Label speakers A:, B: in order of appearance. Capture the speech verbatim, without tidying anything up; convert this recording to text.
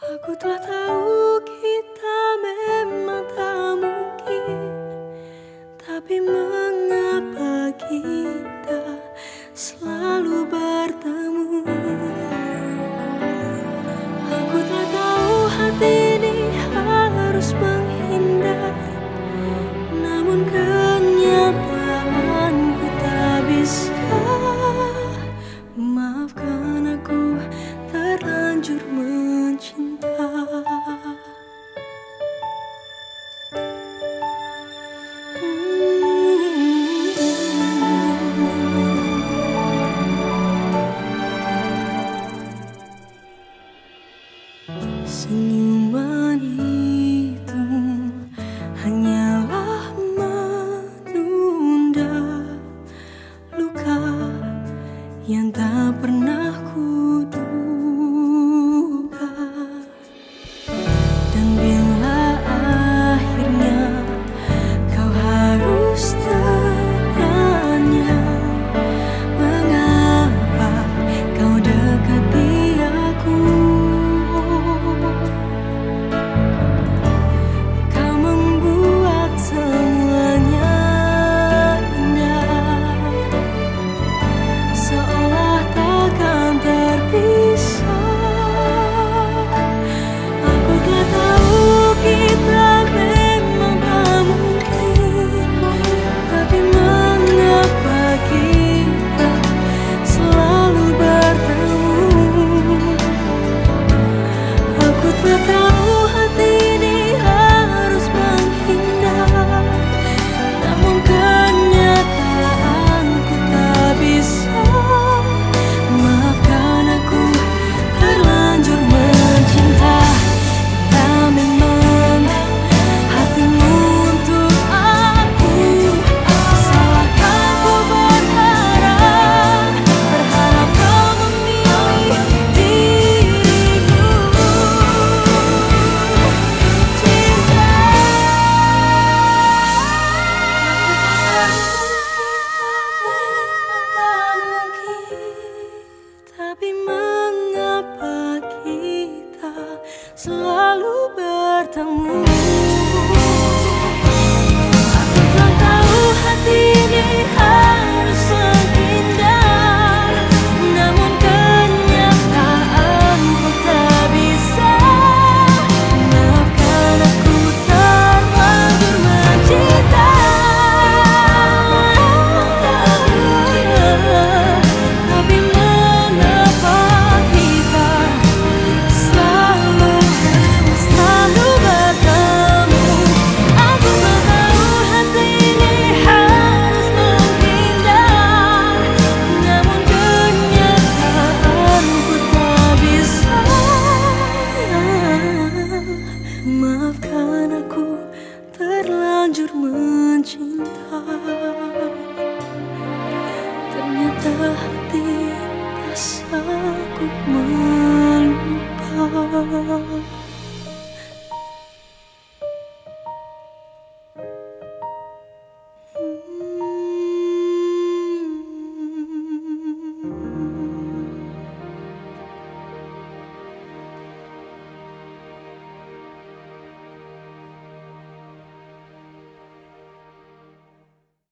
A: Aku telah tahu kita memang tak mungkin, tapi mengapa kita selalu bertemu? Aku telah tahu hati ini harus menghindar, namun kenyataanku tak bisa. Maafkan aku terlanjur mencinta. Senyuman itu hanyalah menunda luka yang tak pernah kuduga. Dan bila akhirnya kau harus tanya mengapa kau dekati aku, kau membuat semuanya indah, seolah takkan terpisah. Aku telah tahu kita memang tak mungkin, tapi mengapa kita selalu bertemu? Aku telah tahu hati ini harus menghindar, namun kenyataanku tak bisa. Maafkan aku terlanjur mencinta. Tak memang hatimu untuk aku. Salahkah ku berharap, berharap kau memilih dirimu? Cinta tak mungkin, tapi mengapa kita selalu bertemu?